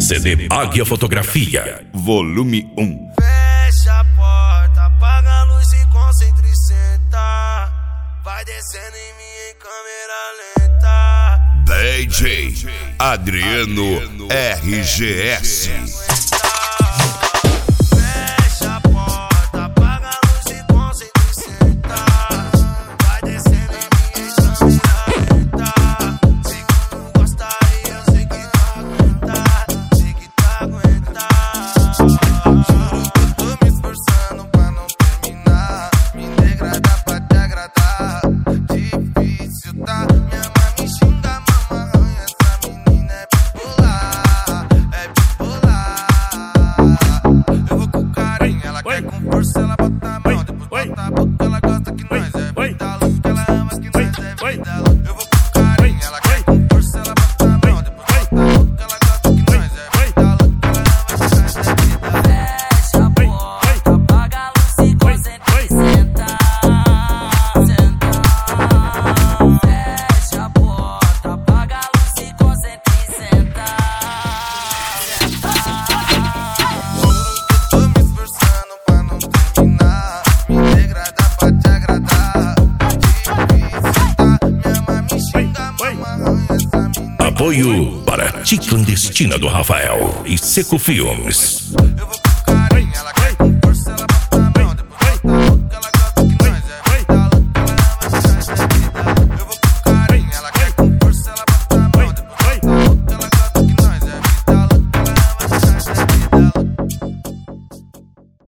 CD Águia Fotografia, volume 1. Fecha a porta, apaga a luz e concentra e senta. Vai descendo em mim em câmera lenta. DJ Adriano RGS. Ela bota a mão, depois bota a boca, ela gosta que nós é vida louca, que ela ama que nós é vida louca. Eu vou com carinho, ela quer com força, ela bota a mão, depois bota a boca, ela gosta que nós é vida louca, que ela ama que nós é vida louca. Fecha a porta, apaga a luz e concentra e senta. Fecha a porta, apaga a luz e concentra e senta. Tô me esforçando pra não terminar, me degradar pra te agradar. Difícil, tá? Minha mãe me xinga, mama arranha essa menina. Apoio para Ti Clandestina do Rafael e Seco Filmes. Eu vou com carinho, ela quer com